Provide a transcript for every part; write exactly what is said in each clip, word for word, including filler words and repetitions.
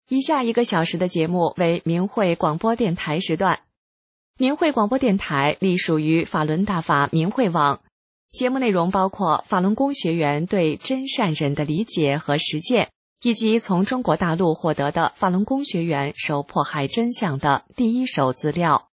以下一个小时的节目为明慧广播电台时段。明慧广播电台隶属于法轮大法明慧网，节目内容包括法轮功学员对真善忍的理解和实践，以及从中国大陆获得的法轮功学员受迫害真相的第一手资料。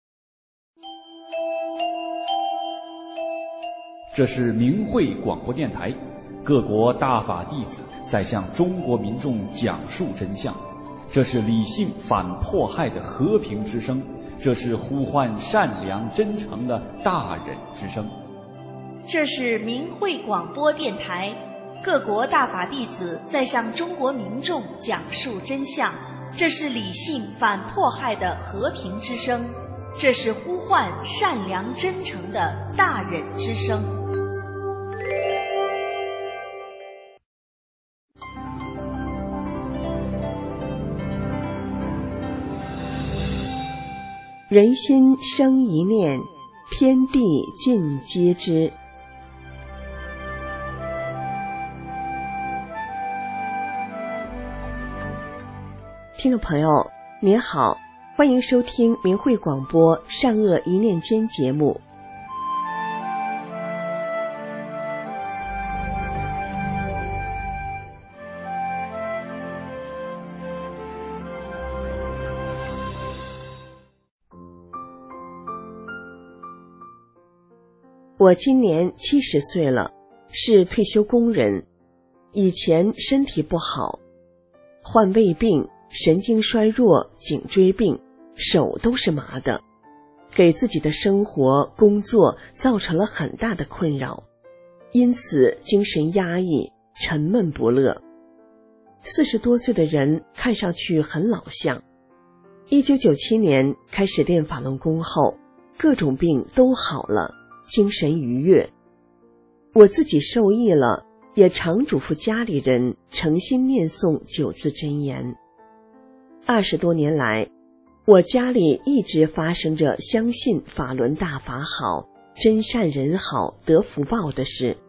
这是明慧广播电台，各国大法弟子在向中国民众讲述真相，这是理性反迫害的和平之声，这是呼唤善良真诚的大忍之声。 这是明慧广播电台，各国大法弟子在向中国民众讲述真相，这是理性反迫害的和平之声，这是呼唤善良真诚的大忍之声。 人心生一念，天地尽皆知。听众朋友您好，欢迎收听明慧广播善恶一念间节目。我今年七十岁了，是退休工人。以前身体不好，患胃病、神经衰弱、颈椎病，手都是麻的，给自己的生活、工作造成了很大的困扰，因此精神压抑，沉闷不乐。四十多岁的人看上去很老相。一九九七年开始练法轮功后，各种病都好了，精神愉悦。我自己受益了，也常嘱咐家里人诚心念诵九字真言。二十多年来，我家里一直发生着相信法轮大法好、真善人好、得福报的事。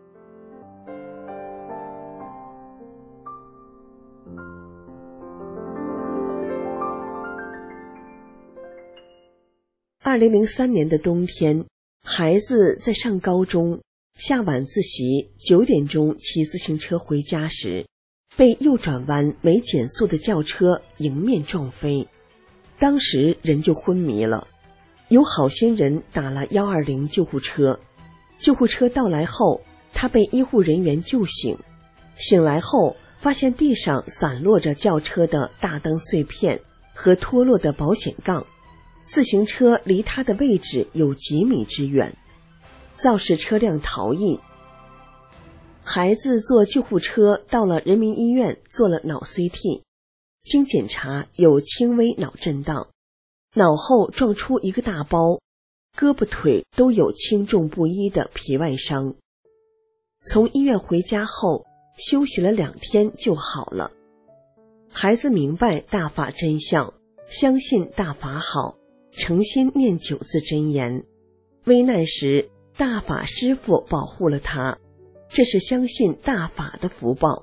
二零零三年的冬天，孩子在上高中，下晚自习九点钟骑自行车回家时，被右转弯没减速的轿车迎面撞飞，当时人就昏迷了。有好心人打了一二零救护车，救护车到来后，他被医护人员救醒。醒来后发现地上散落着轿车的大灯碎片和脱落的保险杠，自行车离他的位置有几米之远，肇事车辆逃逸。孩子坐救护车到了人民医院做了脑 C T， 经检查有轻微脑震荡，脑后撞出一个大包，胳膊腿都有轻重不一的皮外伤。从医院回家后休息了两天就好了。孩子明白大法真相，相信大法好，诚心念九字真言，危难时大法师父保护了他，这是相信大法的福报。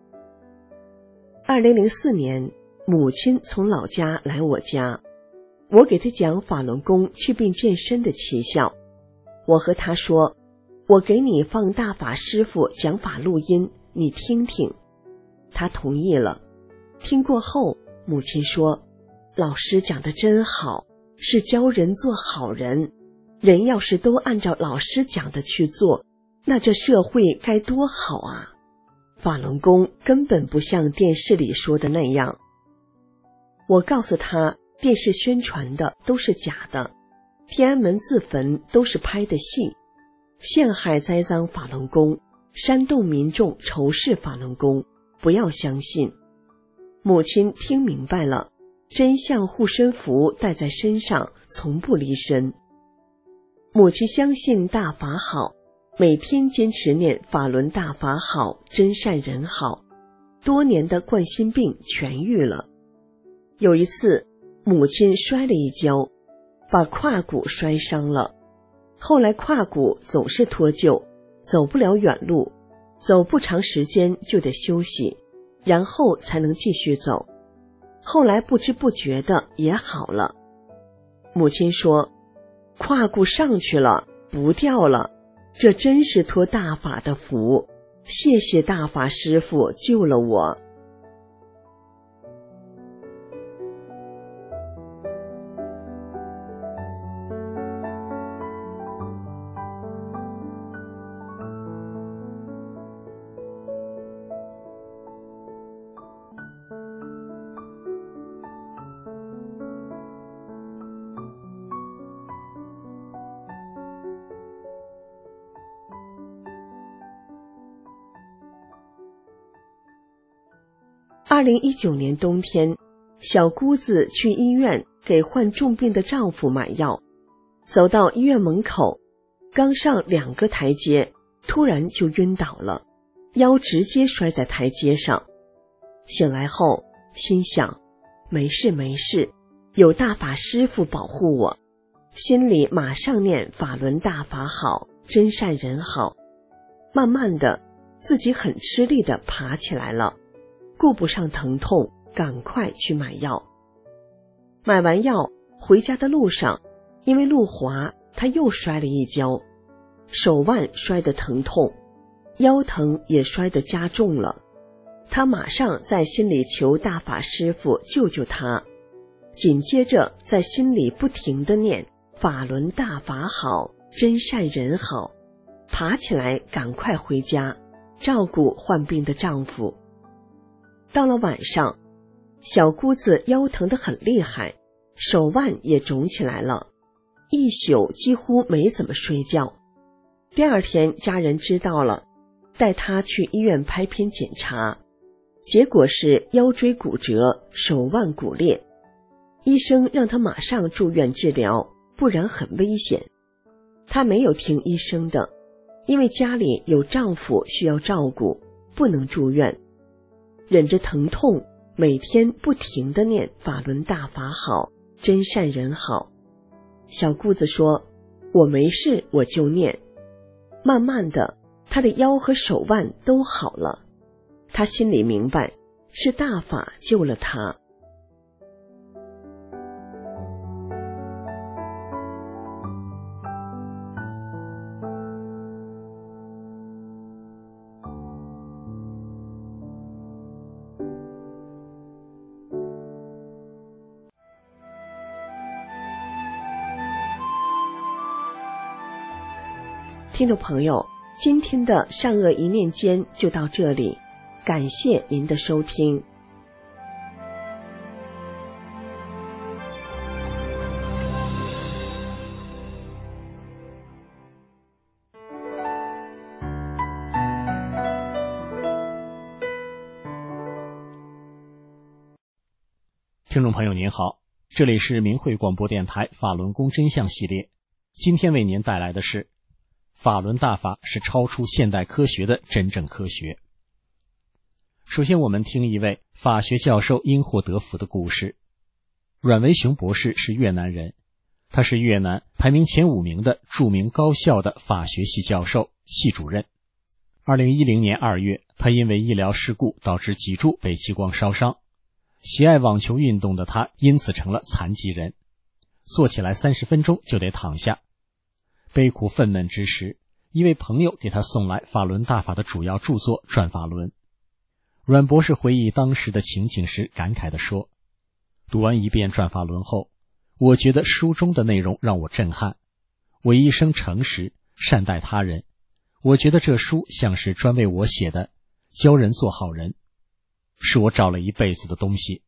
二零零四年，母亲从老家来我家，我给她讲法轮功祛病健身的奇效。我和她说，我给你放大法师父讲法录音，你听听。她同意了。听过后，母亲说，老师讲得真好，是教人做好人，人要是都按照老师讲的去做，那这社会该多好啊！法轮功根本不像电视里说的那样。我告诉他，电视宣传的都是假的，天安门自焚都是拍的戏，陷害栽赃法轮功，煽动民众仇视法轮功，不要相信。母亲听明白了，真相护身符带在身上，从不离身。母亲相信大法好，每天坚持念法轮大法好，真善人好，多年的冠心病痊愈了。有一次，母亲摔了一跤，把胯骨摔伤了，后来胯骨总是脱臼，走不了远路，走不长时间就得休息，然后才能继续走。 后来不知不觉的也好了。母亲说，胯骨上去了，不掉了，这真是托大法的福，谢谢大法师父救了我。二零一九年冬天，小姑子去医院给患重病的丈夫买药，走到医院门口，刚上两个台阶，突然就晕倒了，腰直接摔在台阶上。醒来后心想，没事没事，有大法师父保护我，心里马上念法轮大法好，真善人好。慢慢的，自己很吃力地爬起来了，顾不上疼痛，赶快去买药。买完药回家的路上，因为路滑，他又摔了一跤，手腕摔得疼痛，腰疼也摔得加重了。他马上在心里求大法师父救救他，紧接着在心里不停地念法轮大法好，真善人好，爬起来赶快回家照顾患病的丈夫。到了晚上，小姑子腰疼得很厉害，手腕也肿起来了，一宿几乎没怎么睡觉。第二天家人知道了，带她去医院拍片检查，结果是腰椎骨折，手腕骨裂。医生让她马上住院治疗，不然很危险。她没有听医生的，因为家里有丈夫需要照顾，不能住院。忍着疼痛，每天不停地念法轮大法好，真善人好。小姑子说，我没事我就念。慢慢的，她的腰和手腕都好了。她心里明白，是大法救了她。听众朋友，今天的善恶一念间就到这里，感谢您的收听。 听众朋友您好，这里是明慧广播电台法轮功真相系列，今天为您带来的是法轮大法是超出现代科学的真正科学。首先我们听一位法学教授因祸得福的故事。阮维雄博士是越南人，他是越南排名前五名的著名高校的法学系教授、系主任。二零一零年二月，他因为医疗事故导致脊柱被激光烧伤，喜爱网球运动的他因此成了残疾人，坐起来三十分钟就得躺下。悲苦愤懑之时，一位朋友给他送来法轮大法的主要著作《转法轮》。阮博士回忆当时的情景时感慨地说，读完一遍《转法轮》后，我觉得书中的内容让我震撼。我一生诚实，善待他人，我觉得这书像是专为我写的，教人做好人，是我找了一辈子的东西。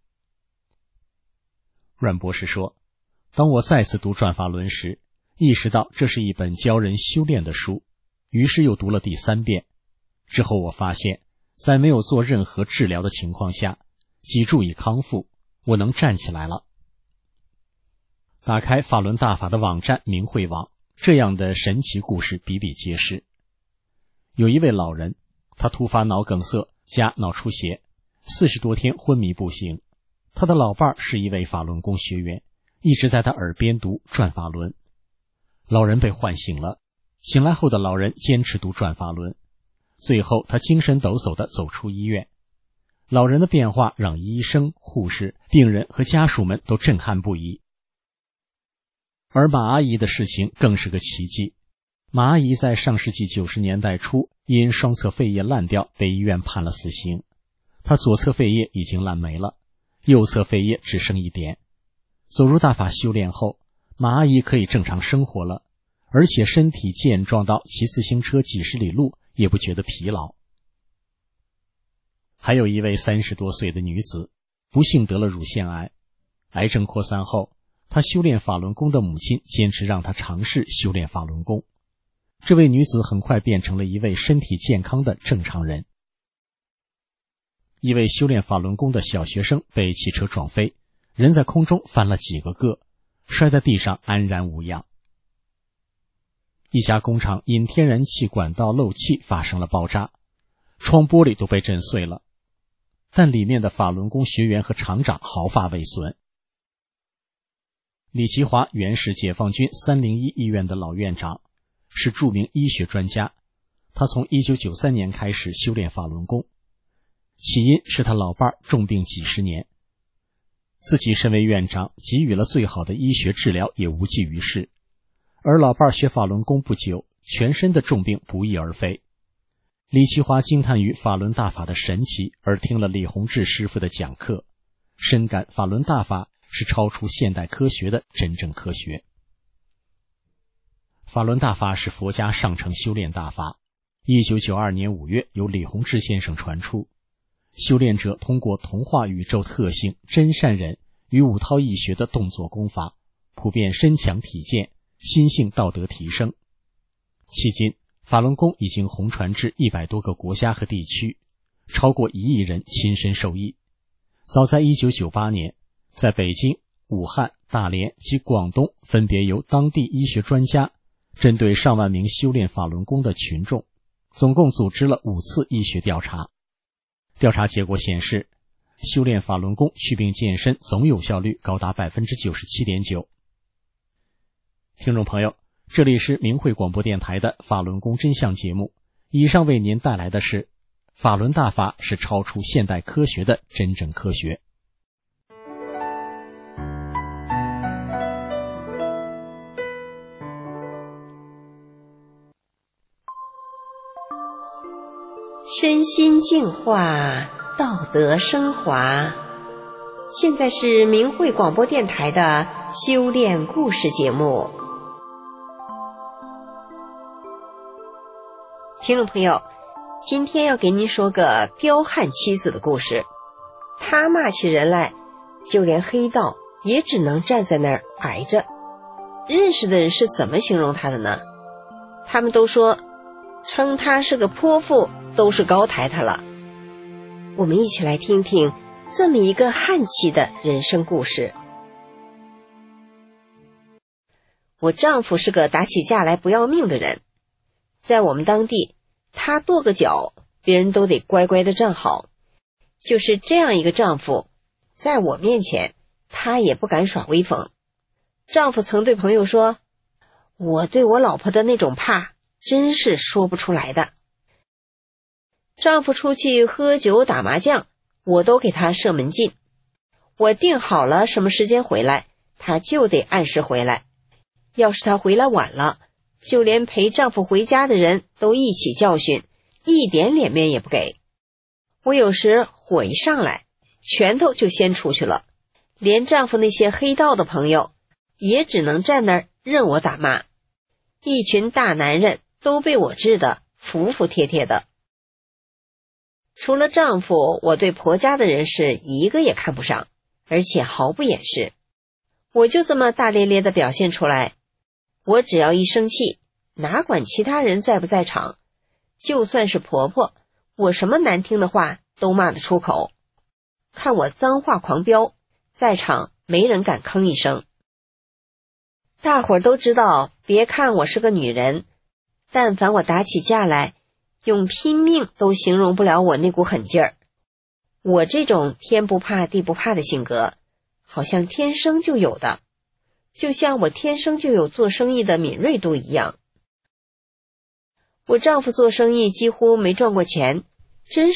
阮博士说，当我再次读《转法轮》时，意识到这是一本教人修炼的书，于是又读了第三遍。之后我发现，在没有做任何治疗的情况下，脊柱已康复，我能站起来了。打开法轮大法的网站明慧网，这样的神奇故事比比皆是。有一位老人，他突发脑梗塞加脑出血，四十多天昏迷不醒。他的老伴是一位法轮功学员，一直在他耳边读《转法轮》。老人被唤醒了，醒来后的老人坚持读《转法轮》，最后他精神抖擞地走出医院。 老人的变化让医生、护士、病人和家属们都震撼不已。而马阿姨的事情更是个奇迹。马阿姨在上世纪九十年代初因双侧肺叶烂掉被医院判了死刑，她左侧肺叶已经烂没了，右侧肺叶只剩一点。走入大法修炼后，马阿姨可以正常生活了，而且身体健壮到骑自行车几十里路也不觉得疲劳。还有一位三十多岁的女子，不幸得了乳腺癌，癌症扩散后，她修炼法轮功的母亲坚持让她尝试修炼法轮功。这位女子很快变成了一位身体健康的正常人。一位修炼法轮功的小学生被汽车撞飞，人在空中翻了几个个，摔在地上安然无恙。一家工厂因天然气管道漏气发生了爆炸，窗玻璃都被震碎了，但里面的法轮功学员和厂长毫发未损。李奇华原是解放军三零一医院的老院长，是著名医学专家。他从一九九三年开始修炼法轮功，起因是他老伴重病几十年，自己身为院长，给予了最好的医学治疗也无济于事。而老伴学法轮功不久，全身的重病不翼而飞。李奇华惊叹于法轮大法的神奇，而听了李洪志师傅的讲课，深感法轮大法是超出现代科学的真正科学。法轮大法是佛家上乘修炼大法，一九九二年五月由李洪志先生传出。修炼者通过同化宇宙特性、真善忍与五韬易学的动作功法，普遍身强体健，心性道德提升。迄今，法轮功已经红传至一百多个国家和地区，超过一亿人亲身受益。早在一九九八年，在北京、武汉、大连及广东，分别由当地医学专家针对上万名修炼法轮功的群众，总共组织了五次医学调查。调查结果显示，修炼法轮功祛病健身总有效率高达 百分之九十七点九。 听众朋友，这里是明慧广播电台的法轮功真相节目，以上为您带来的是法轮大法是超出现代科学的真正科学。 身心净化，道德升华。现在是明慧广播电台的修炼故事节目。听众朋友，今天要给您说个彪悍妻子的故事。他骂起人来，就连黑道也只能站在那儿挨着。认识的人是怎么形容他的呢？他们都说称他是个泼妇，都是高抬他了。我们一起来听听这么一个悍气的人生故事。我丈夫是个打起架来不要命的人，在我们当地，他跺个脚，别人都得乖乖的站好。就是这样一个丈夫，在我面前，他也不敢耍威风。丈夫曾对朋友说，我对我老婆的那种怕，真是说不出来的。丈夫出去喝酒打麻将，我都给他设门禁。我定好了什么时间回来，他就得按时回来。要是他回来晚了，就连陪丈夫回家的人都一起教训，一点脸面也不给。我有时火一上来，拳头就先出去了，连丈夫那些黑道的朋友也只能站那儿任我打骂。一群大男人都被我治得服服帖帖的。除了丈夫，我对婆家的人是一个也看不上，而且毫不掩饰。我就这么大咧咧地表现出来。我只要一生气，哪管其他人在不在场，就算是婆婆，我什么难听的话都骂得出口。看我脏话狂飙，在场没人敢吭一声。大伙儿都知道，别看我是个女人，但凡我打起架来，用拼命都形容不了我那股狠劲儿。我这种天不怕地不怕的性格，好像天生就有的，就像我天生就有做生意的敏锐度一样。我丈夫做生意几乎没赚过钱，真是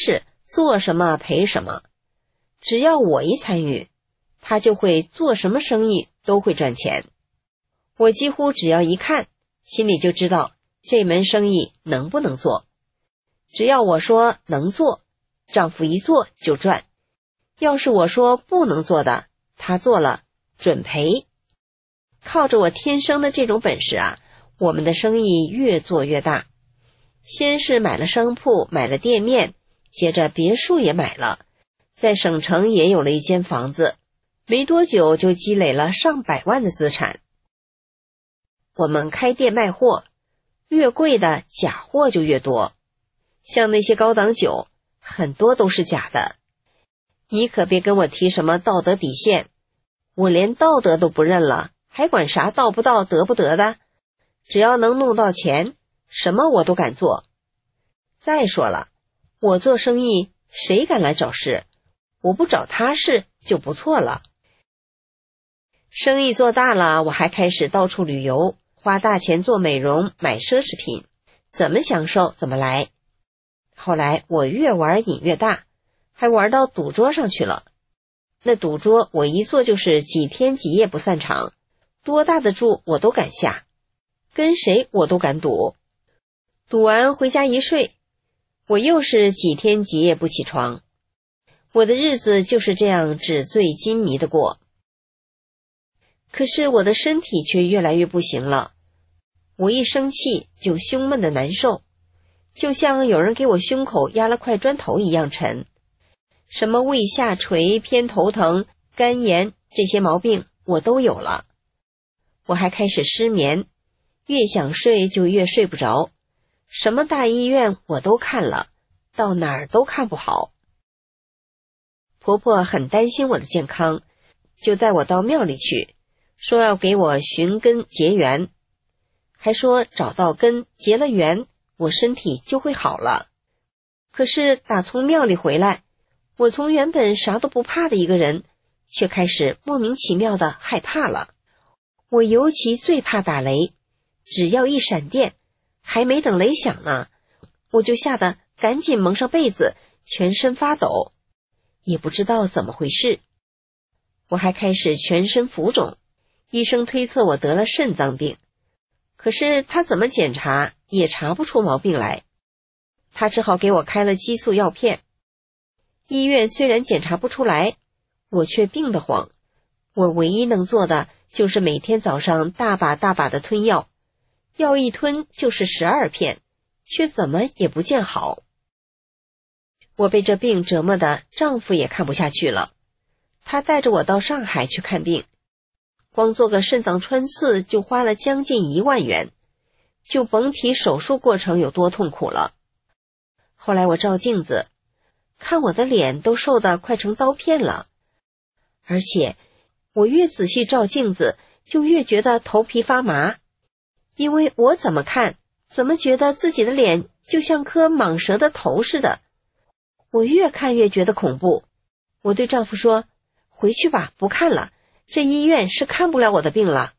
做什么赔什么，只要我一参与，他就会做什么生意都会赚钱。我几乎只要一看，心里就知道这门生意能不能做。只要我说能做，丈夫一做就赚；要是我说不能做的，他做了准赔。靠着我天生的这种本事啊，我们的生意越做越大。先是买了商铺，买了店面，接着别墅也买了，在省城也有了一间房子，没多久就积累了上百万的资产。我们开店卖货，越贵的假货就越多，像那些高档酒，很多都是假的。你可别跟我提什么道德底线，我连道德都不认了，还管啥道不道得不得的？只要能弄到钱，什么我都敢做。再说了，我做生意谁敢来找事？我不找他事就不错了。生意做大了，我还开始到处旅游，花大钱做美容，买奢侈品，怎么享受怎么来。后来我越玩瘾越大，还玩到赌桌上去了。那赌桌我一坐就是几天几夜不散场，多大的注我都敢下，跟谁我都敢赌。赌完回家一睡，我又是几天几夜不起床。我的日子就是这样纸醉金迷的过。可是我的身体却越来越不行了，我一生气就胸闷的难受，就像有人给我胸口压了块砖头一样沉。什么胃下垂、偏头疼、肝炎，这些毛病我都有了。我还开始失眠，越想睡就越睡不着，什么大医院我都看了，到哪儿都看不好。婆婆很担心我的健康，就带我到庙里去，说要给我寻根结缘，还说找到根结了缘，我身体就会好了。可是打从庙里回来，我从原本啥都不怕的一个人，却开始莫名其妙的害怕了。我尤其最怕打雷，只要一闪电，还没等雷响呢，我就吓得赶紧蒙上被子，全身发抖，也不知道怎么回事。我还开始全身浮肿，医生推测我得了肾脏病，可是他怎么检查也查不出毛病来，他只好给我开了激素药片。医院虽然检查不出来，我却病得慌。我唯一能做的就是每天早上大把大把的吞药，药一吞就是十二片，却怎么也不见好。我被这病折磨的丈夫也看不下去了，他带着我到上海去看病，光做个肾脏穿刺就花了将近一万元，就甭提手术过程有多痛苦了。后来我照镜子，看我的脸都瘦得快成刀片了，而且我越仔细照镜子，就越觉得头皮发麻，因为我怎么看，怎么觉得自己的脸就像颗蟒蛇的头似的。我越看越觉得恐怖，我对丈夫说，回去吧，不看了，这医院是看不了我的病了。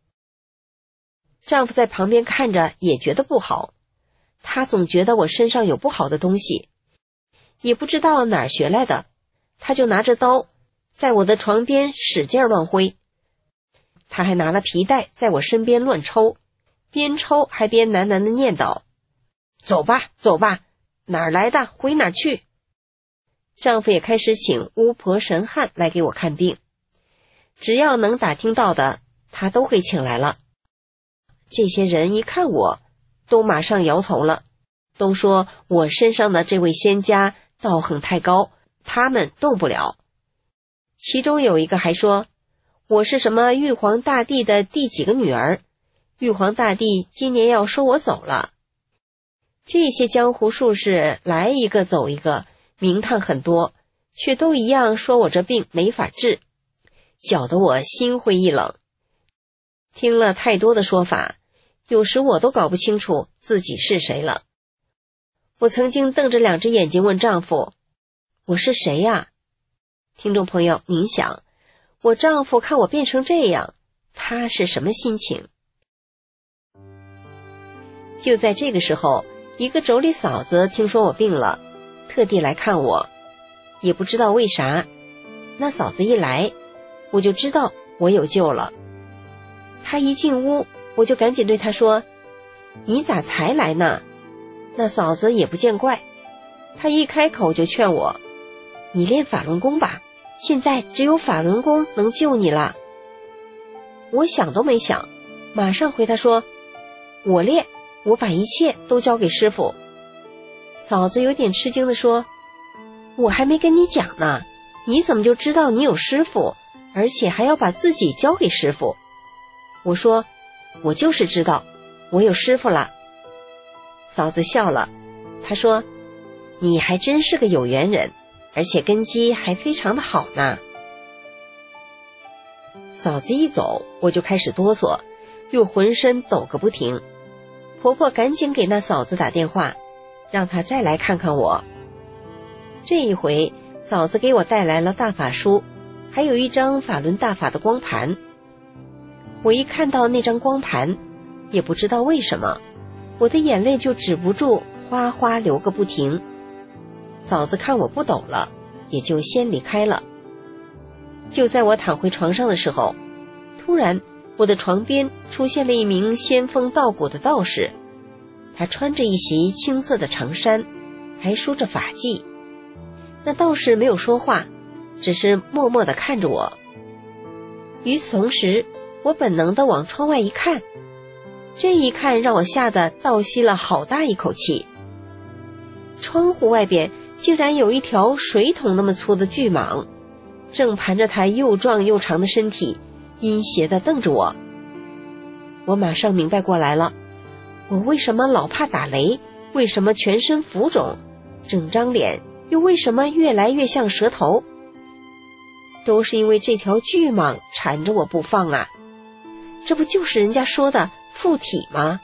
丈夫在旁边看着也觉得不好，他总觉得我身上有不好的东西，也不知道哪儿学来的，他就拿着刀在我的床边使劲乱挥，他还拿了皮带在我身边乱抽，边抽还边喃喃地念叨，走吧走吧，哪儿来的回哪儿去。丈夫也开始请巫婆神汉来给我看病，只要能打听到的他都会请来了。这些人一看我都马上摇头了，都说我身上的这位仙家道行太高，他们动不了。其中有一个还说我是什么玉皇大帝的第几个女儿，玉皇大帝今年要收我走了。这些江湖术士来一个走一个，名堂很多，却都一样说我这病没法治，搅得我心灰意冷。听了太多的说法，有时我都搞不清楚自己是谁了。我曾经瞪着两只眼睛问丈夫，我是谁呀？听众朋友，您想，我丈夫看我变成这样，他是什么心情？就在这个时候，一个妯娌嫂子听说我病了， 特地来看我，也不知道为啥，那嫂子一来，我就知道我有救了。她一进屋，我就赶紧对她说：你咋才来呢？那嫂子也不见怪，她一开口就劝我：你练法轮功吧，现在只有法轮功能救你了。我想都没想，马上回她说：我练，我把一切都交给师父。嫂子有点吃惊地说：我还没跟你讲呢，你怎么就知道你有师父，而且还要把自己交给师父？我说：我就是知道我有师父了。嫂子笑了，她说：你还真是个有缘人，而且根基还非常的好呢。嫂子一走，我就开始哆嗦，又浑身抖个不停。婆婆赶紧给那嫂子打电话，让她再来看看我。这一回，嫂子给我带来了大法书，还有一张法轮大法的光盘。我一看到那张光盘，也不知道为什么，我的眼泪就止不住哗哗流个不停。嫂子看我不抖了，也就先离开了。就在我躺回床上的时候，突然我的床边出现了一名仙风道骨的道士，他穿着一袭青色的长衫，还梳着发髻。那道士没有说话，只是默默地看着我。与此同时，我本能地往窗外一看，这一看让我吓得倒吸了好大一口气。窗户外边竟然有一条水桶那么粗的巨蟒，正盘着它又壮又长的身体，阴邪地瞪着我。我马上明白过来了，我为什么老怕打雷，为什么全身浮肿，整张脸又为什么越来越像蛇头，都是因为这条巨蟒缠着我不放啊！这不就是人家说的附体吗？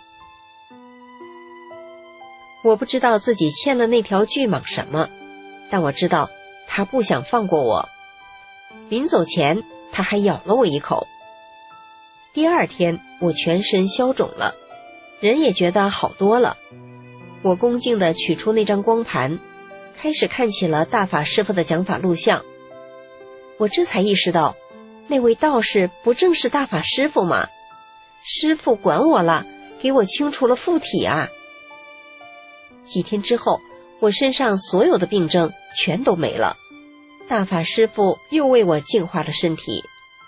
我不知道自己欠了那条巨蟒什么，但我知道他不想放过我。临走前，他还咬了我一口。第二天，我全身消肿了，人也觉得好多了。我恭敬地取出那张光盘，开始看起了大法师父的讲法录像。我这才意识到，那位道士不正是大法师父吗？师父管我了，给我清除了附体啊！几天之后，我身上所有的病症全都没了，大法师父又为我净化了身体。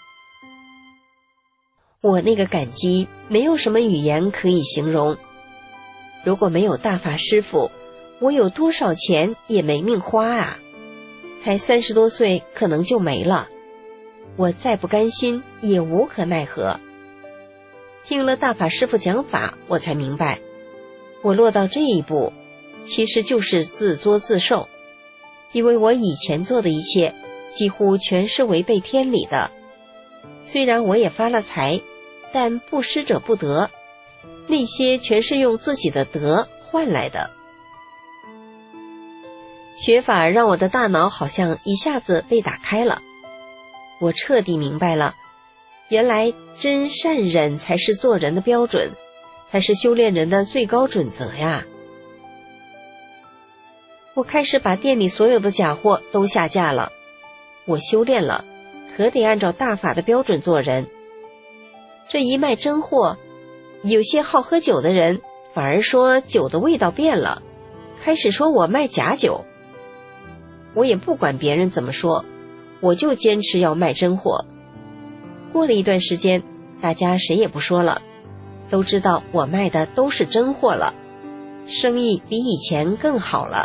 我那个感激没有什么语言可以形容。如果没有大法师父，我有多少钱也没命花啊！才三十多岁，可能就没了。我再不甘心，也无可奈何。听了大法师父讲法，我才明白，我落到这一步，其实就是自作自受。因为我以前做的一切，几乎全是违背天理的。虽然我也发了财，但布施者不得，那些全是用自己的德换来的。学法让我的大脑好像一下子被打开了，我彻底明白了，原来真善忍才是做人的标准，才是修炼人的最高准则呀。我开始把店里所有的假货都下架了。我修炼了，可得按照大法的标准做人。这一卖真货，有些好喝酒的人反而说酒的味道变了，开始说我卖假酒。我也不管别人怎么说，我就坚持要卖真货。过了一段时间，大家谁也不说了，都知道我卖的都是真货了，生意比以前更好了。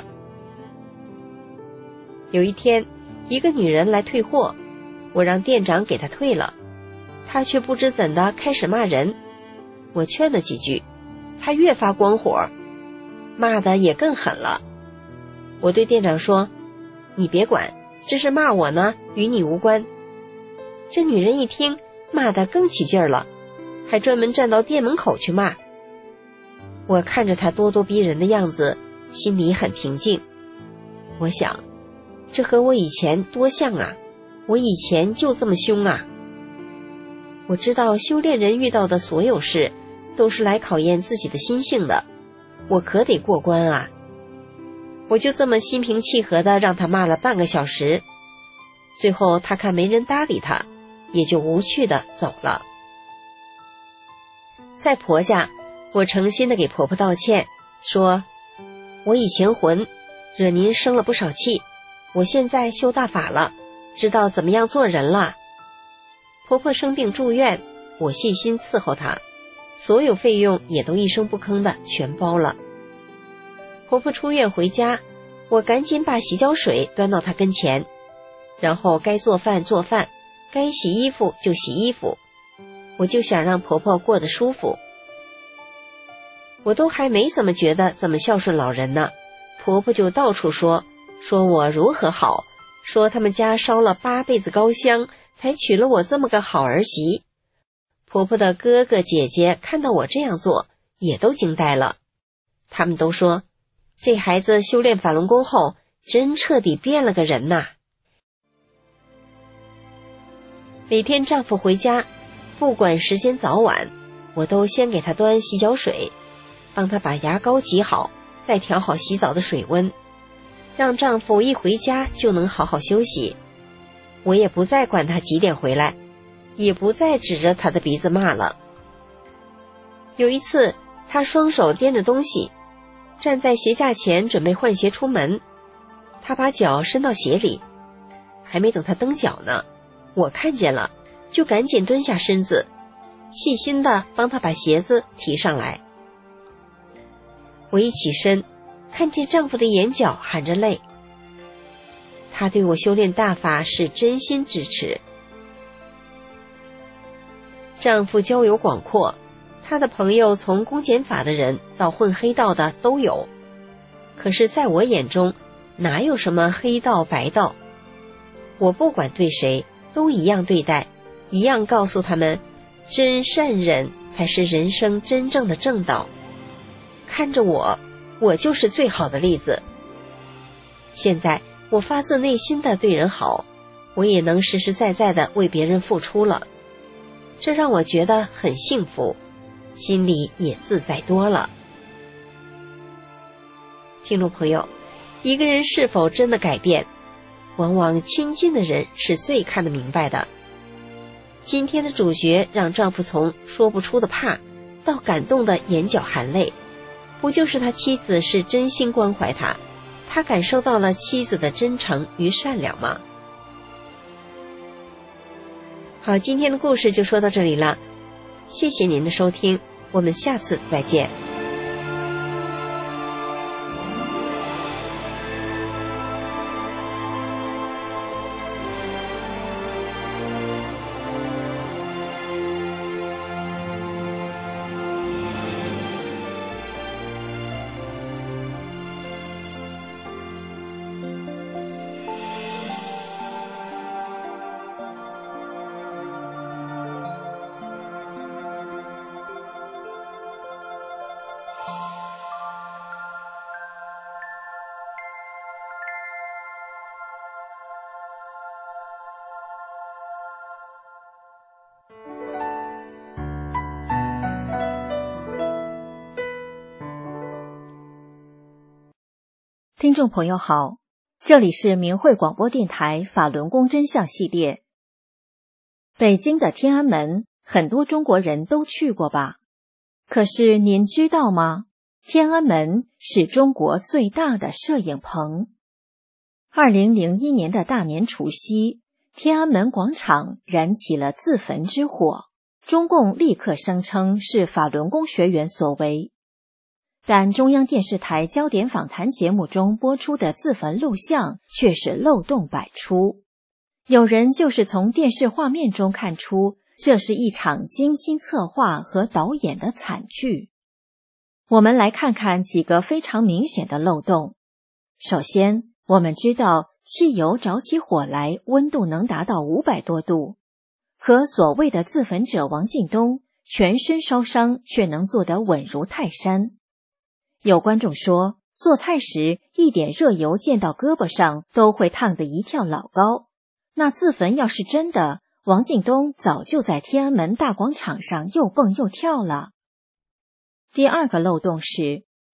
有一天，一个女人来退货，我让店长给她退了，她却不知怎的开始骂人。我劝了几句，她越发光火，骂得也更狠了。我对店长说，你别管，这是骂我呢，与你无关。这女人一听，骂得更起劲儿了，还专门站到店门口去骂。我看着她咄咄逼人的样子，心里很平静。我想，这和我以前多像啊，我以前就这么凶啊。我知道修炼人遇到的所有事都是来考验自己的心性的，我可得过关啊。 我就这么心平气和地让他骂了半个小时，最后他看没人搭理他，也就无趣地走了。在婆家，我诚心地给婆婆道歉，说我以前混，惹您生了不少气，我现在修大法了，知道怎么样做人了。婆婆生病住院，我细心伺候她，所有费用也都一声不吭的全包了。婆婆出院回家，我赶紧把洗脚水端到她跟前，然后该做饭做饭，该洗衣服就洗衣服，我就想让婆婆过得舒服。我都还没怎么觉得怎么孝顺老人呢，婆婆就到处说说我如何好，说他们家烧了八辈子高香才娶了我这么个好儿媳。婆婆的哥哥姐姐看到我这样做也都惊呆了，他们都说这孩子修炼法轮功后真彻底变了个人呐。每天丈夫回家，不管时间早晚，我都先给他端洗脚水，帮他把牙膏挤好，再调好洗澡的水温，让丈夫一回家就能好好休息。我也不再管他几点回来，也不再指着他的鼻子骂了。有一次，他双手掂着东西，站在鞋架前准备换鞋出门，他把脚伸到鞋里，还没等他蹬脚呢，我看见了，就赶紧蹲下身子，细心地帮他把鞋子提上来。我一起身，看见丈夫的眼角含着泪，他对我修炼大法是真心支持。丈夫交友广阔，他的朋友从公检法的人到混黑道的都有，可是在我眼中哪有什么黑道白道，我不管对谁都一样对待，一样告诉他们真善忍才是人生真正的正道。看着我，我就是最好的例子。现在我发自内心的对人好，我也能实实在在的为别人付出了，这让我觉得很幸福，心里也自在多了。听众朋友，一个人是否真的改变，往往亲近的人是最看得明白的。今天的主角让丈夫从说不出的怕到感动的眼角含泪，不就是他妻子是真心关怀他，他感受到了妻子的真诚与善良吗？好，今天的故事就说到这里了，谢谢您的收听，我们下次再见。 听众朋友好，这里是明慧广播电台法轮功真相系列。北京的天安门，很多中国人都去过吧？可是您知道吗？天安门是中国最大的摄影棚。二零零一年的大年除夕，天安门广场燃起了自焚之火，中共立刻声称是法轮功学员所为。但中央电视台焦点访谈节目中播出的自焚录像却是漏洞百出，有人就是从电视画面中看出这是一场精心策划和导演的惨剧。我们来看看几个非常明显的漏洞。首先，我们知道汽油着起火来温度能达到五百多度，可所谓的自焚者王进东全身烧伤却能做得稳如泰山。有观众说，做菜时一点热油溅到胳膊上都会烫得一跳老高。那自焚要是真的，王进东早就在天安门大广场上又蹦又跳了。第二个漏洞是，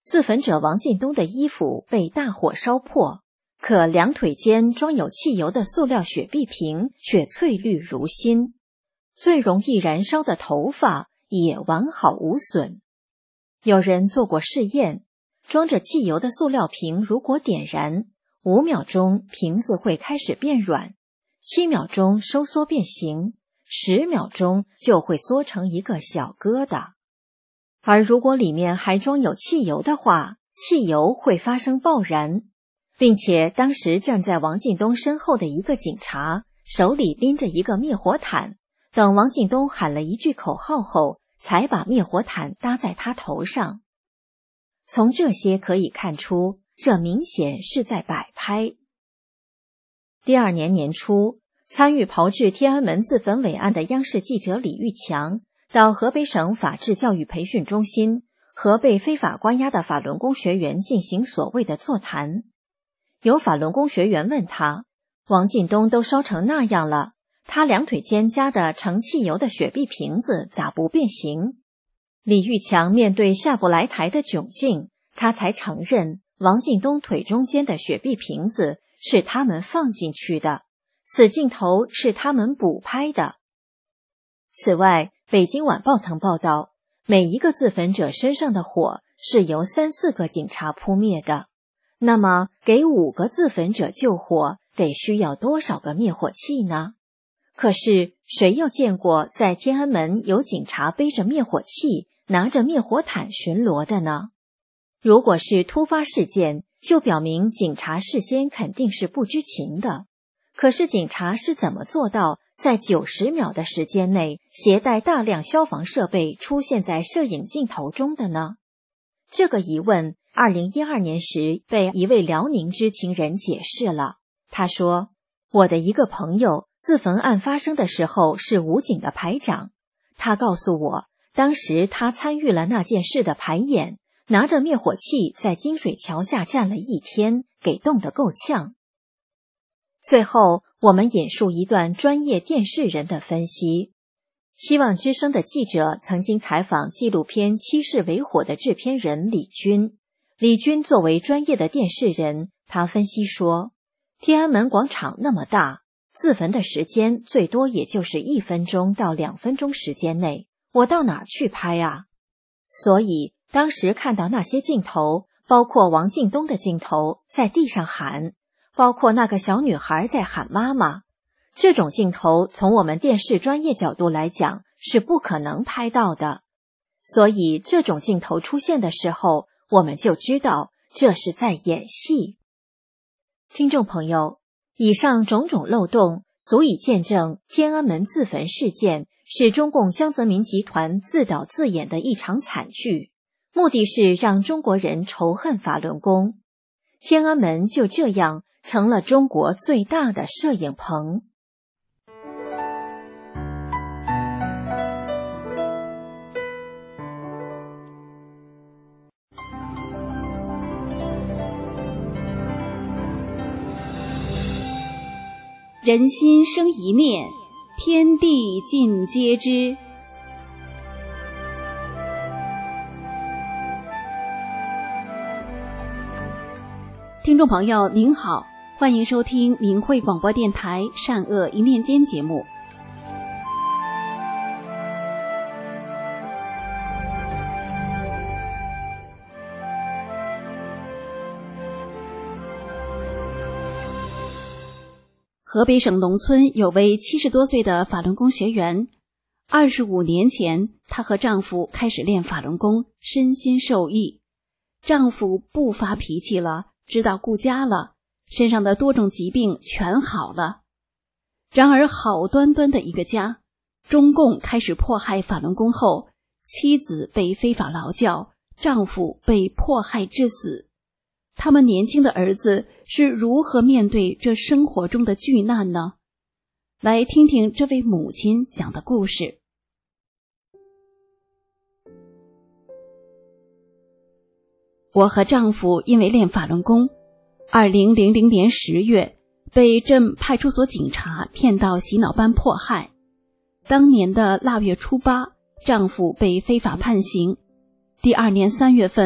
自焚者王进东的衣服被大火烧破，可两腿间装有汽油的塑料雪碧瓶却翠绿如新，最容易燃烧的头发也完好无损。有人做过试验，装着汽油的塑料瓶如果点燃，五秒钟瓶子会开始变软，七秒钟收缩变形，十秒钟就会缩成一个小疙瘩。而如果里面还装有汽油的话，汽油会发生爆燃，并且当时站在王进东身后的一个警察手里拎着一个灭火毯，等王进东喊了一句口号后，才把灭火毯搭在他头上。从这些可以看出，这明显是在摆拍。第二年年初，参与炮制天安门自焚伪案的央视记者李玉强到河北省法制教育培训中心和被非法关押的法轮功学员进行所谓的座谈。有法轮功学员问他，王进东都烧成那样了，他两腿间夹的盛汽油的雪碧瓶子咋不变形？李玉强面对下不来台的窘境，他才承认王进东腿中间的雪碧瓶子是他们放进去的，此镜头是他们补拍的。此外，北京晚报曾报道，每一个自焚者身上的火是由三四个警察扑灭的，那么给五个自焚者救火得需要多少个灭火器呢？可是谁又见过在天安门有警察背着灭火器拿着灭火毯巡逻的呢？如果是突发事件，就表明警察事先肯定是不知情的。可是警察是怎么做到在九十秒的时间内携带大量消防设备出现在摄影镜头中的呢？这个疑问二零一二年时被一位辽宁知情人解释了。他说，我的一个朋友自焚案发生的时候是武警的排长，他告诉我，当时他参与了那件事的排演，拿着灭火器在金水桥下站了一天，给冻得够呛。最后，我们引述一段专业电视人的分析。希望之声的记者曾经采访纪录片《七世为火》的制片人李军。李军作为专业的电视人，他分析说，天安门广场那么大，自焚的时间最多也就是一分钟到两分钟时间内，我到哪儿去拍啊？所以当时看到那些镜头，包括王进东的镜头在地上喊，包括那个小女孩在喊妈妈，这种镜头从我们电视专业角度来讲是不可能拍到的。所以这种镜头出现的时候，我们就知道这是在演戏。听众朋友，以上种种漏洞足以见证天安门自焚事件是中共江泽民集团自导自演的一场惨剧，目的是让中国人仇恨法轮功。天安门就这样成了中国最大的摄影棚。 人心生一念，天地尽皆知。听众朋友您好，欢迎收听明慧广播电台善恶一念间节目。河北省农村有位七十多岁的法轮功学员，二十五年前，她和丈夫开始练法轮功，身心受益。丈夫不发脾气了，知道顾家了，身上的多种疾病全好了。然而好端端的一个家，中共开始迫害法轮功后，妻子被非法劳教，丈夫被迫害致死。他们年轻的儿子是如何面对这生活中的巨难呢？来听听这位母亲讲的故事。我和丈夫因为练法轮功，二零零零年十月被镇派出所警察骗到洗脑班迫害。当年的腊月初八，丈夫被非法判刑。第二年三月份，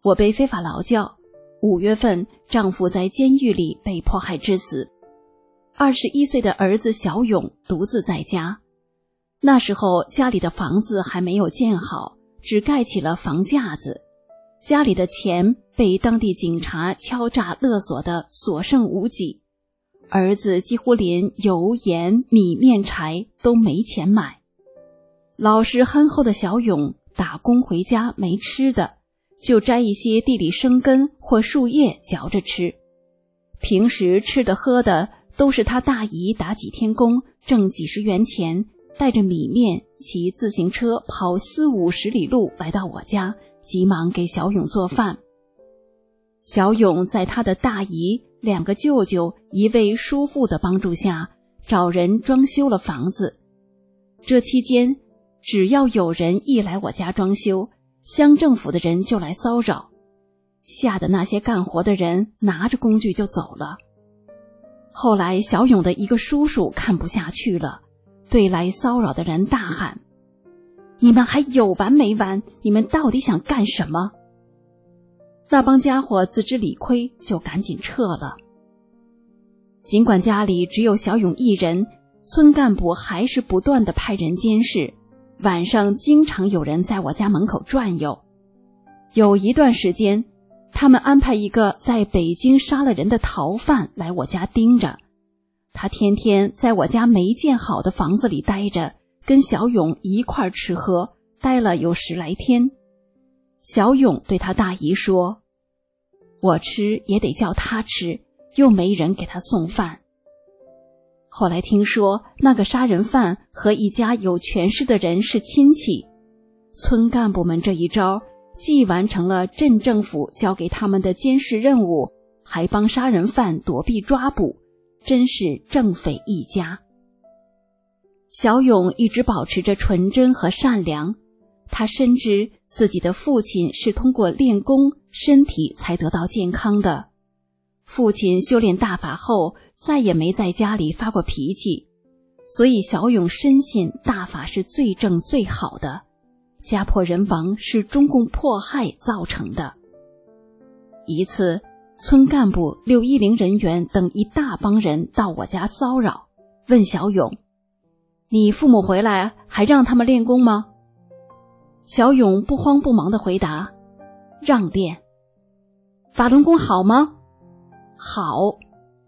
我被非法劳教，五月份丈夫在监狱里被迫害致死。二十一岁的儿子小勇独自在家，那时候家里的房子还没有建好，只盖起了房架子，家里的钱被当地警察敲诈勒索的所剩无几，儿子几乎连油盐米面柴都没钱买。老实憨厚的小勇打工回家没吃的，就摘一些地里生根或树叶嚼着吃，平时吃的喝的都是他大姨打几天工挣几十元钱，带着米面骑自行车跑四五十里路来到我家，急忙给小勇做饭。小勇在他的大姨、两个舅舅、一位叔父的帮助下，找人装修了房子。这期间，只要有人一来我家装修，乡政府的人就来骚扰，吓得那些干活的人拿着工具就走了。后来小勇的一个叔叔看不下去了，对来骚扰的人大喊：你们还有完没完？你们到底想干什么？那帮家伙自知理亏，就赶紧撤了。尽管家里只有小勇一人，村干部还是不断地派人监视，晚上经常有人在我家门口转悠。有一段时间，他们安排一个在北京杀了人的逃犯来我家盯着，他天天在我家没建好的房子里待着，跟小勇一块吃喝，待了有十来天。小勇对他大姨说：我吃也得叫他吃，又没人给他送饭。后来听说那个杀人犯和一家有权势的人是亲戚，村干部们这一招既完成了镇政府交给他们的监视任务，还帮杀人犯躲避抓捕，真是正匪一家。小勇一直保持着纯真和善良，他深知自己的父亲是通过练功，身体才得到健康的。父亲修炼大法后，再也没在家里发过脾气，所以小勇深信大法是最正最好的，家破人亡是中共迫害造成的。一次，村干部、六一零人员等一大帮人到我家骚扰，问小勇：你父母回来还让他们练功吗？小勇不慌不忙地回答：让练。法轮功好吗？好。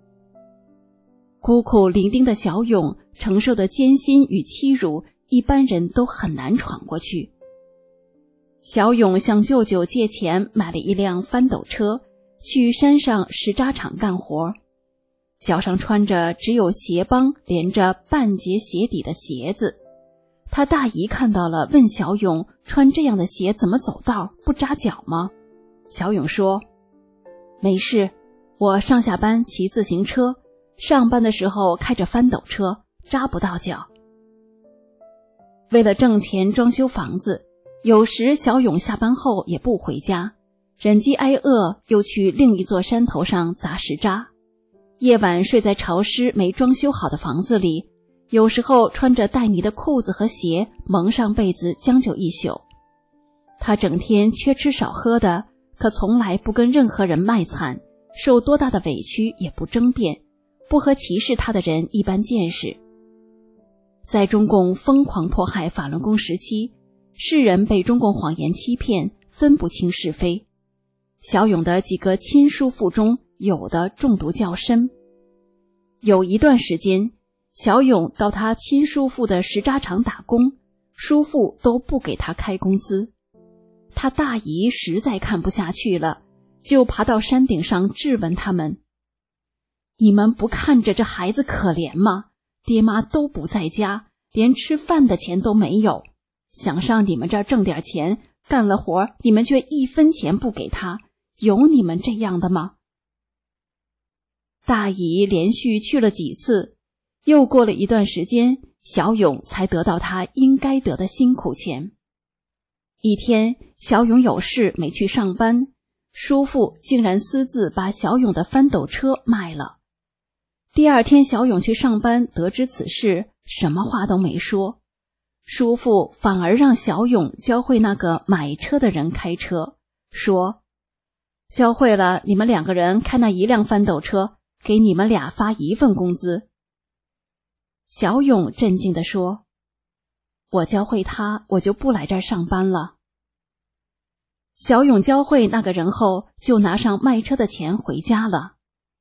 孤苦伶仃的小勇承受的艰辛与欺辱，一般人都很难闯过去。小勇向舅舅借钱买了一辆翻斗车，去山上石渣厂干活，脚上穿着只有鞋帮连着半截鞋底的鞋子。他大姨看到了，问小勇穿这样的鞋怎么走道，不扎脚吗？小勇说：没事，我上下班骑自行车，上班的时候开着翻斗车，扎不到脚。为了挣钱装修房子，有时小勇下班后也不回家，忍饥挨饿又去另一座山头上砸石渣，夜晚睡在潮湿没装修好的房子里，有时候穿着带泥的裤子和鞋蒙上被子将就一宿。他整天缺吃少喝的，可从来不跟任何人卖惨，受多大的委屈也不争辩，不和歧视他的人一般见识。在中共疯狂迫害法轮功时期，世人被中共谎言欺骗，分不清是非。小勇的几个亲叔父中，有的中毒较深。有一段时间，小勇到他亲叔父的石渣厂打工，叔父都不给他开工资。他大姨实在看不下去了，就爬到山顶上质问他们：你们不看着这孩子可怜吗？爹妈都不在家，连吃饭的钱都没有，想上你们这儿挣点钱，干了活你们却一分钱不给他，有你们这样的吗？大姨连续去了几次，又过了一段时间，小勇才得到他应该得的辛苦钱。一天，小勇有事没去上班，叔父竟然私自把小勇的翻斗车卖了。第二天小勇去上班，得知此事，什么话都没说，叔父反而让小勇教会那个买车的人开车，说： 教会了你们两个人开那一辆翻斗车，给你们俩发一份工资。小勇镇静地说，我教会他，我就不来这儿上班了。小勇教会那个人后，就拿上卖车的钱回家了。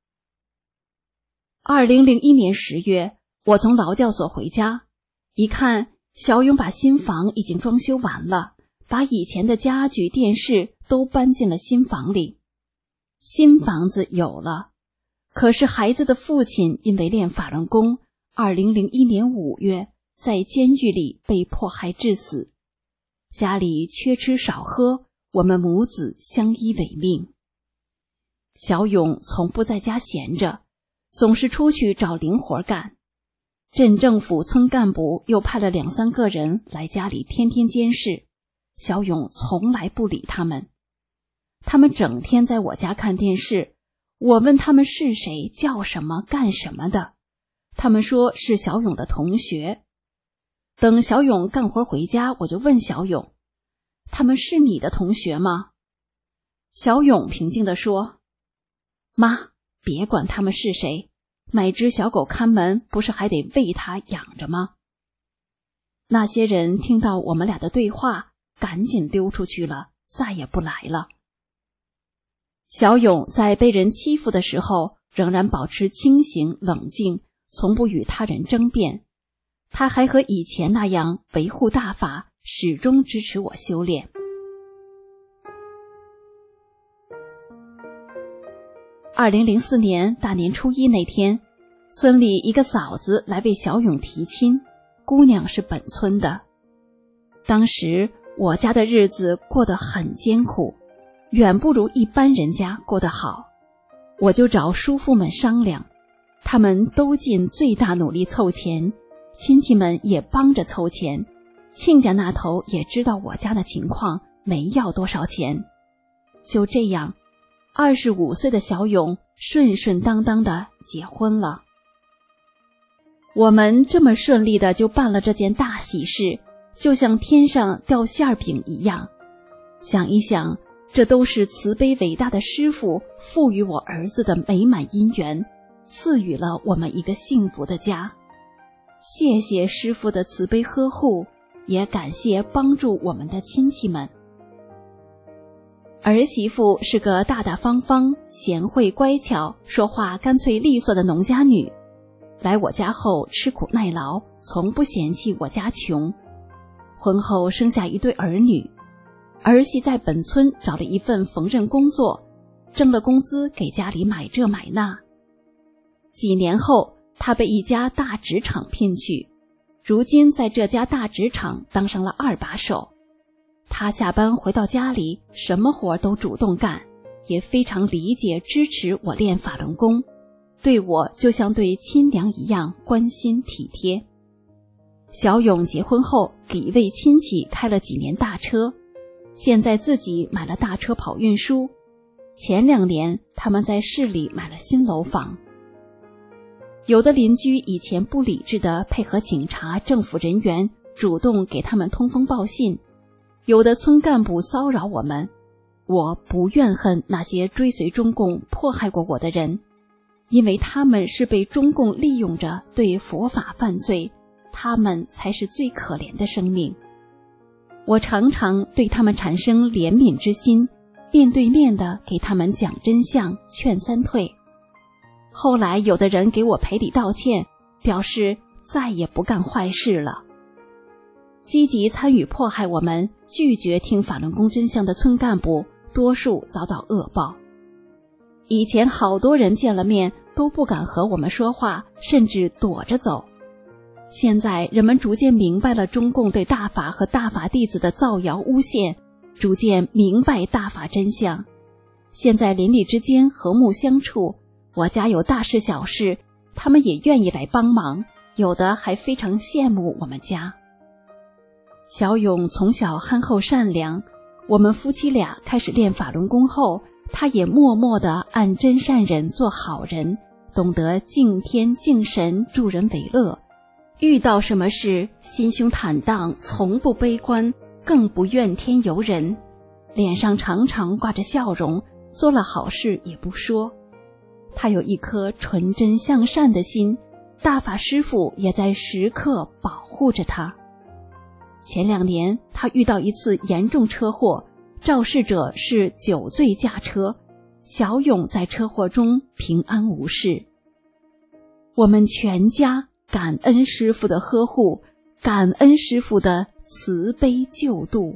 二零零一年十月，我从劳教所回家，一看小勇把新房已经装修完了，把以前的家具电视都搬进了新房里。新房子有了，可是孩子的父亲因为练法轮功，二零零一年五月在监狱里被迫害致死。家里缺吃少喝，我们母子相依为命。小勇从不在家闲着，总是出去找零活干。镇政府村干部又派了两三个人来家里天天监视，小勇从来不理他们。他们整天在我家看电视，我问他们是谁、叫什么、干什么的，他们说是小勇的同学。等小勇干活回家，我就问小勇，他们是你的同学吗？小勇平静地说，妈，别管他们是谁，买只小狗看门，不是还得喂它养着吗？那些人听到我们俩的对话，赶紧溜出去了，再也不来了。小勇在被人欺负的时候，仍然保持清醒冷静，从不与他人争辩。他还和以前那样维护大法，始终支持我修炼。二零零四年大年初一那天，村里一个嫂子来为小勇提亲，姑娘是本村的。当时我家的日子过得很艰苦，远不如一般人家过得好。我就找叔父们商量，他们都尽最大努力凑钱，亲戚们也帮着凑钱，亲家那头也知道我家的情况，没要多少钱。就这样，二十五岁的小勇顺顺当当的结婚了。我们这么顺利的就办了这件大喜事，就像天上掉馅饼一样。想一想，这都是慈悲伟大的师父赋予我儿子的美满姻缘，赐予了我们一个幸福的家。谢谢师父的慈悲呵护，也感谢帮助我们的亲戚们。儿媳妇是个大大方方、贤惠乖巧、说话干脆利索的农家女，来我家后吃苦耐劳，从不嫌弃我家穷。婚后生下一对儿女，儿媳在本村找了一份缝纫工作，挣了工资给家里买这买那。几年后，她被一家大纸厂聘去，如今在这家大纸厂当上了二把手。她下班回到家里，什么活都主动干，也非常理解支持我练法轮功，对我就像对亲娘一样关心体贴。小勇结婚后给一位亲戚开了几年大车，现在自己买了大车跑运输。前两年他们在市里买了新楼房。有的邻居以前不理智地配合警察、政府人员，主动给他们通风报信；有的村干部骚扰我们。我不怨恨那些追随中共、迫害过我的人，因为他们是被中共利用着对佛法犯罪，他们才是最可怜的生命。我常常对他们产生怜悯之心，面对面的给他们讲真相，劝三退。后来有的人给我赔礼道歉，表示再也不干坏事了。积极参与迫害我们、拒绝听法轮功真相的村干部，多数遭到恶报。以前好多人见了面都不敢和我们说话，甚至躲着走。现在人们逐渐明白了中共对大法和大法弟子的造谣诬陷，逐渐明白大法真相。现在邻里之间和睦相处，我家有大事小事，他们也愿意来帮忙，有的还非常羡慕我们家。小勇从小憨厚善良，我们夫妻俩开始练法轮功后，他也默默地按真善忍做好人，懂得敬天敬神，助人为乐。遇到什么事，心胸坦荡，从不悲观，更不怨天尤人，脸上常常挂着笑容， 做了好事也不说。他有一颗纯真向善的心，大法师父也在时刻保护着他。前两年他遇到一次严重车祸，肇事者是酒醉驾车，小勇在车祸中平安无事。我们全家感恩师父的呵护，感恩师父的慈悲救度。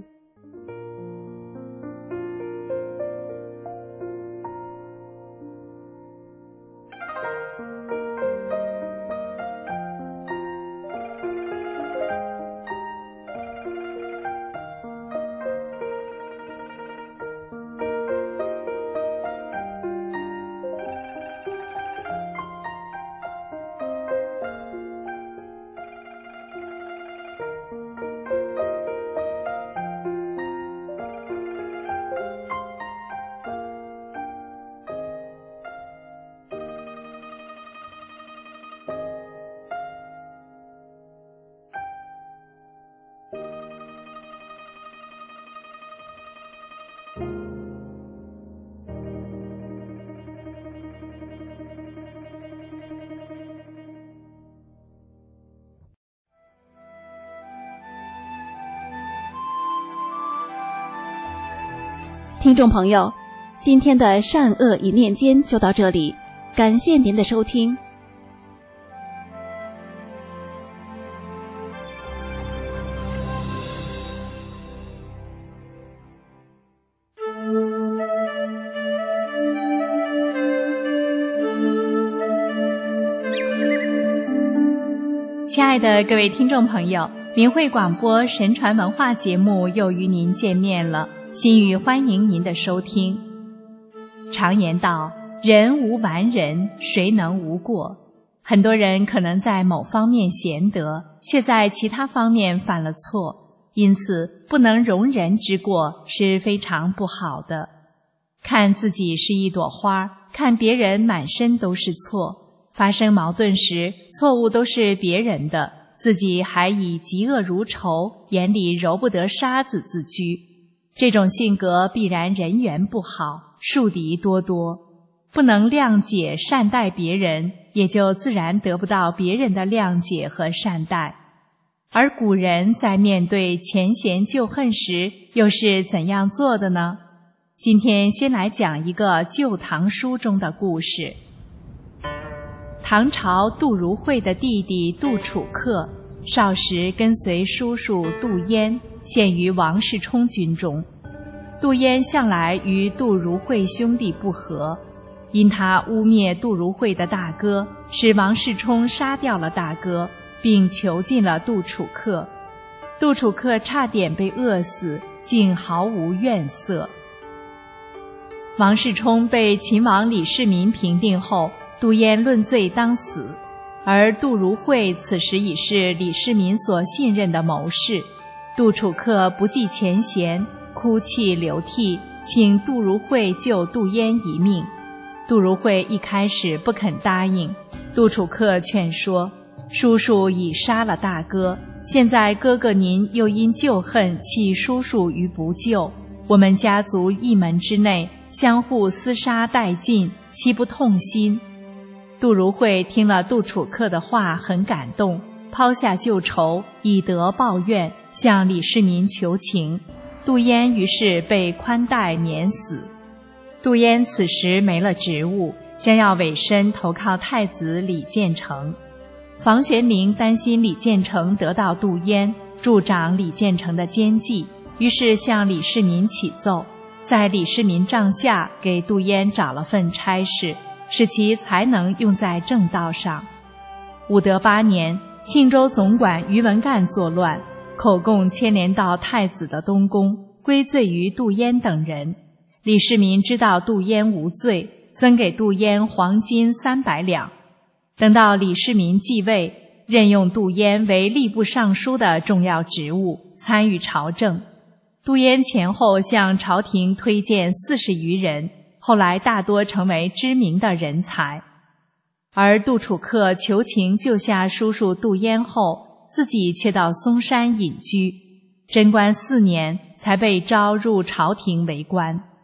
听众朋友，今天的善恶一念间就到这里，感谢您的收听。 亲爱的各位听众朋友，明慧广播神传文化节目又与您见面了，心语欢迎您的收听。常言道，人无完人，谁能无过？很多人可能在某方面贤德，却在其他方面犯了错，因此不能容人之过是非常不好的。看自己是一朵花，看别人满身都是错。发生矛盾时，错误都是别人的，自己还以嫉恶如仇，眼里揉不得沙子自居。这种性格必然人缘不好，树敌多多，不能谅解善待别人，也就自然得不到别人的谅解和善待。而古人在面对前嫌旧恨时，又是怎样做的呢？今天先来讲一个《旧唐书》中的故事。唐朝杜如晦的弟弟杜楚客，少时跟随叔叔杜淹，陷于王世充军中。杜淹向来与杜如晦兄弟不和，因他污蔑杜如晦的大哥，使王世充杀掉了大哥，并囚禁了杜楚客。杜楚客差点被饿死，竟毫无怨色。王世充被秦王李世民平定后，杜淹论罪当死，而杜如晦此时已是李世民所信任的谋士。杜楚客不计前嫌，哭泣流涕，请杜如晦救杜淹一命。杜如晦一开始不肯答应，杜楚客劝说，叔叔已杀了大哥，现在哥哥您又因旧恨弃叔叔于不救，我们家族一门之内相互厮杀殆尽，岂不痛心？杜如晦听了杜楚客的话，很感动，抛下旧仇，以德报怨，向李世民求情。杜淹于是被宽待免死。杜淹此时没了职务，将要委身投靠太子李建成。房玄龄担心李建成得到杜淹，助长李建成的奸计，于是向李世民启奏，在李世民帐下给杜淹找了份差事，使其才能用在正道上。武德八年，庆州总管于文干作乱，口供牵连到太子的东宫，归罪于杜淹等人。李世民知道杜淹无罪，增给杜淹黄金三百两。等到李世民继位，任用杜淹为吏部尚书的重要职务，参与朝政。杜淹前后向朝廷推荐四十余人，后来大多成为知名的人才。而杜楚客求情救下叔叔杜淹后，自己却到嵩山隐居，贞观四年才被招入朝廷为官。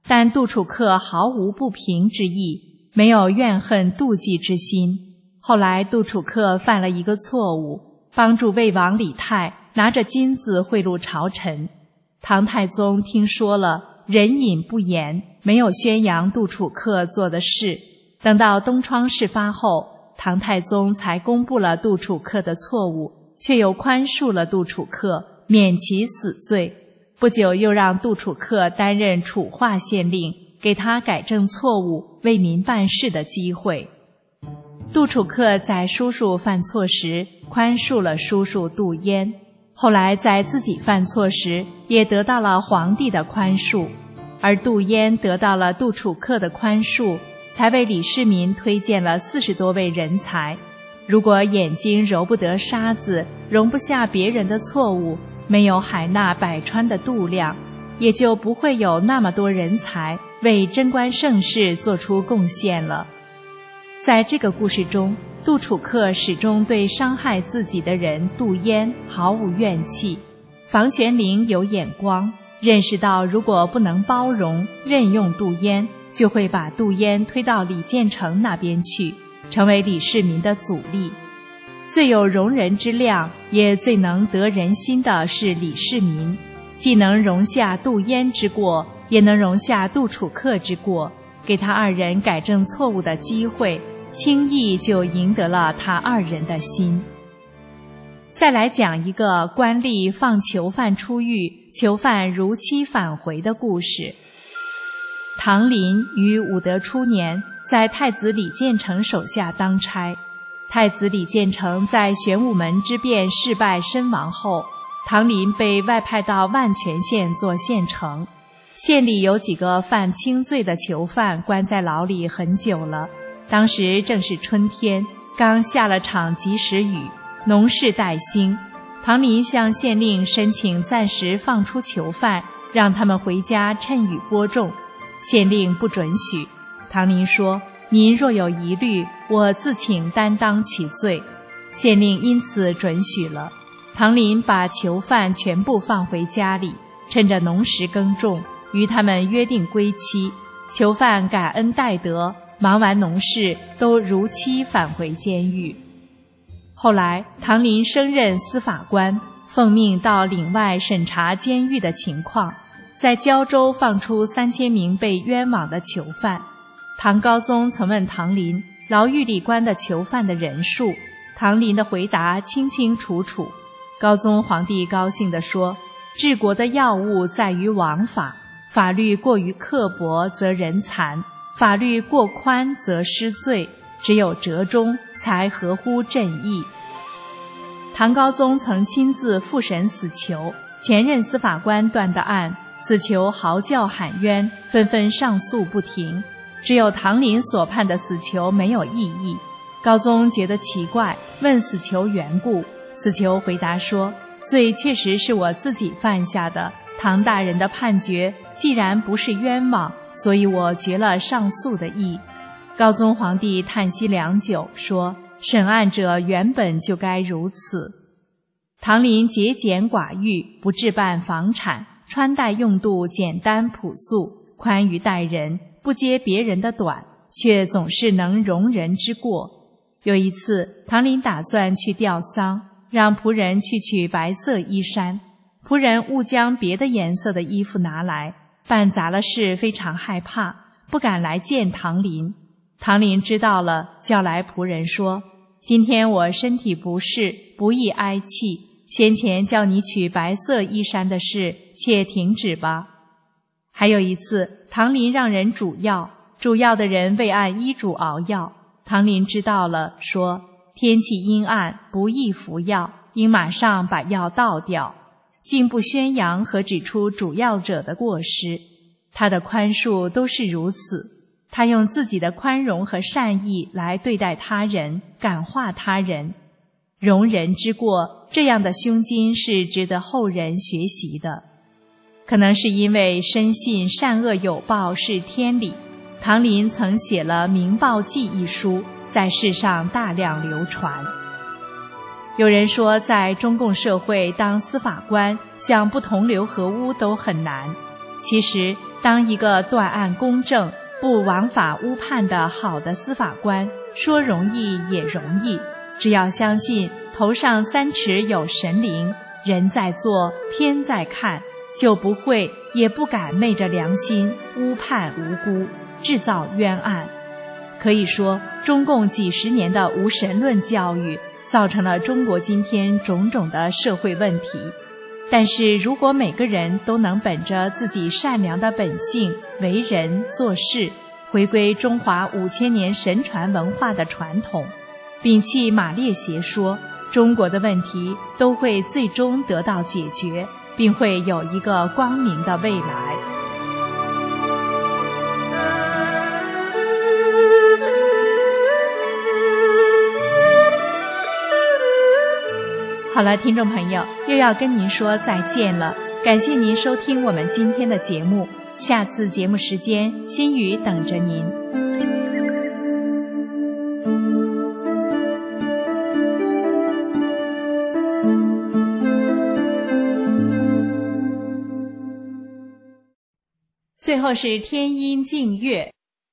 但杜楚客毫无不平之意，没有怨恨妒忌之心。后来杜楚客犯了一个错误，帮助魏王李泰拿着金子贿赂朝臣。唐太宗听说了，忍隐不言，没有宣扬杜楚客做的事。等到东窗事发后，唐太宗才公布了杜楚客的错误，却又宽恕了杜楚客，免其死罪。不久又让杜楚客担任楚化县令，给他改正错误、为民办事的机会。杜楚客在叔叔犯错时宽恕了叔叔杜淹，后来在自己犯错时也得到了皇帝的宽恕，而杜淹得到了杜楚客的宽恕，才为李世民推荐了四十多位人才。如果眼睛揉不得沙子，容不下别人的错误，没有海纳百川的度量，也就不会有那么多人才为贞观盛世做出贡献了。在这个故事中，杜楚客始终对伤害自己的人杜淹毫无怨气。房玄龄有眼光，认识到如果不能包容任用杜淹，就会把杜淹推到李建成那边去，成为李世民的阻力。最有容人之量，也最能得人心的是李世民，既能容下杜淹之过，也能容下杜楚客之过，给他二人改正错误的机会，轻易就赢得了他二人的心。再来讲一个官吏放囚犯出狱，囚犯如期返回的故事。唐林于武德初年在太子李建成手下当差，太子李建成在玄武门之变失败身亡后，唐林被外派到万全县做县丞。县里有几个犯轻罪的囚犯关在牢里很久了，当时正是春天，刚下了场及时雨，农事待兴。唐林向县令申请暂时放出囚犯，让他们回家趁雨播种。县令不准许。唐林说：“您若有疑虑，我自请担当其罪。”县令因此准许了。唐林把囚犯全部放回家里，趁着农时耕种，与他们约定归期。囚犯感恩戴德，忙完农事都如期返回监狱。后来唐林升任司法官，奉命到岭外审查监狱的情况，在胶州放出三千名被冤枉的囚犯。唐高宗曾问唐林牢狱里关的囚犯的人数，唐林的回答清清楚楚。高宗皇帝高兴地说：“治国的要务在于王法，法律过于刻薄则人残，法律过宽则失罪，只有折中才合乎正义。”唐高宗曾亲自复审死囚，前任司法官断的案，死囚嚎叫喊冤，纷纷上诉不停，只有唐林所判的死囚没有异议。高宗觉得奇怪，问死囚缘故，死囚回答说：“罪确实是我自己犯下的，唐大人的判决既然不是冤枉，所以我绝了上诉的意。”高宗皇帝叹息良久，说：“审案者原本就该如此。”唐林节俭寡欲，不置办房产，穿戴用度简单朴素，宽于待人，不揭别人的短，却总是能容人之过。有一次，唐林打算去吊丧，让仆人去取白色衣衫，仆人误将别的颜色的衣服拿来，办砸了事，非常害怕，不敢来见唐林。唐林知道了，叫来仆人说：“今天我身体不适，不易哀泣，先前叫你取白色衣衫的事，且停止吧。”还有一次，唐林让人煮药，煮药的人未按医嘱熬药，唐林知道了，说：“天气阴暗，不宜服药，应马上把药倒掉。”竟不宣扬和指出煮药者的过失。他的宽恕都是如此，他用自己的宽容和善意来对待他人，感化他人。容人之过，这样的胸襟是值得后人学习的。可能是因为深信善恶有报是天理，唐林曾写了《明报记》一书，在世上大量流传。有人说，在中共社会当司法官，想不同流合污都很难。 其实，当一个断案公正、不枉法误判的好的司法官，说容易也容易。只要相信头上三尺有神灵，人在做，天在看，就不会也不敢昧着良心误判无辜，制造冤案。可以说，中共几十年的无神论教育造成了中国今天种种的社会问题。但是如果每个人都能本着自己善良的本性为人做事，回归中华五千年神传文化的传统，摒弃马列邪说，中国的问题都会最终得到解决，并会有一个光明的未来。好了，听众朋友，又要跟您说再见了。感谢您收听我们今天的节目，下次节目时间，心语等着您。最后是天音净月。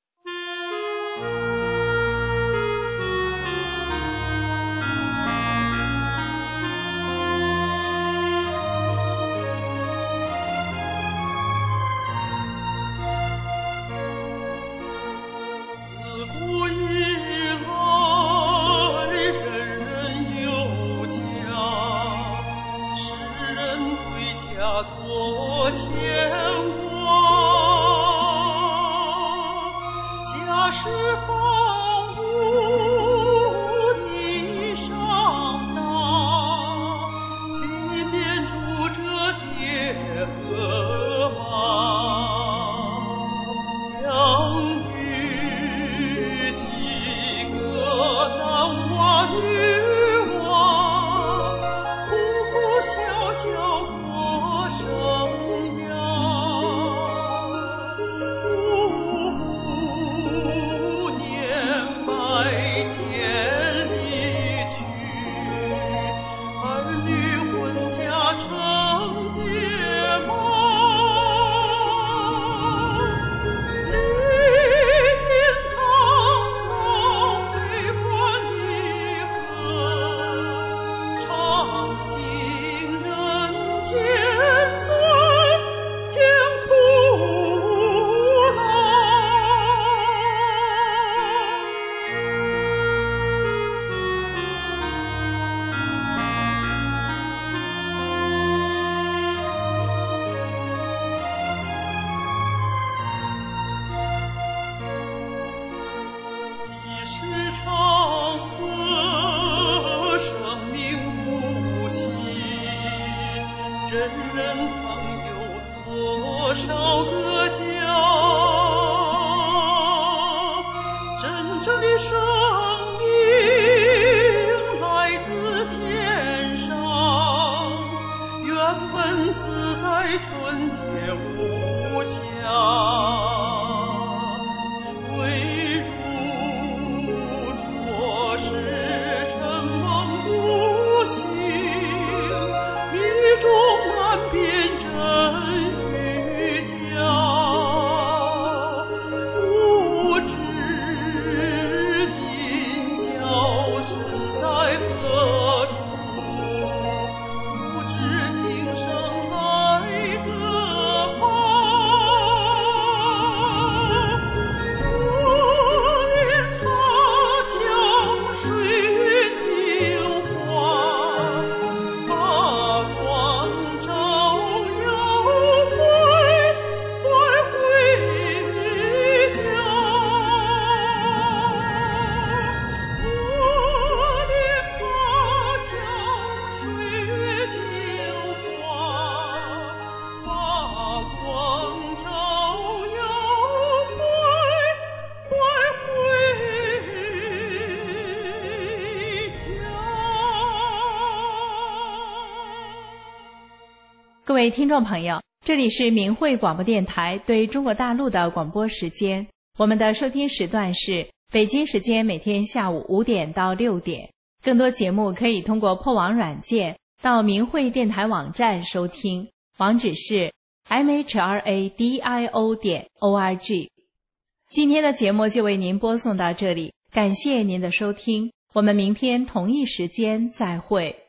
各位听众朋友，这里是明慧广播电台对中国大陆的广播时间，我们的收听时段是北京时间每天下午五点到六点。更多节目可以通过破网软件到明慧电台网站收听，网址是 m h r a d i o 点 o r g。 今天的节目就为您播送到这里，感谢您的收听，我们明天同一时间再会。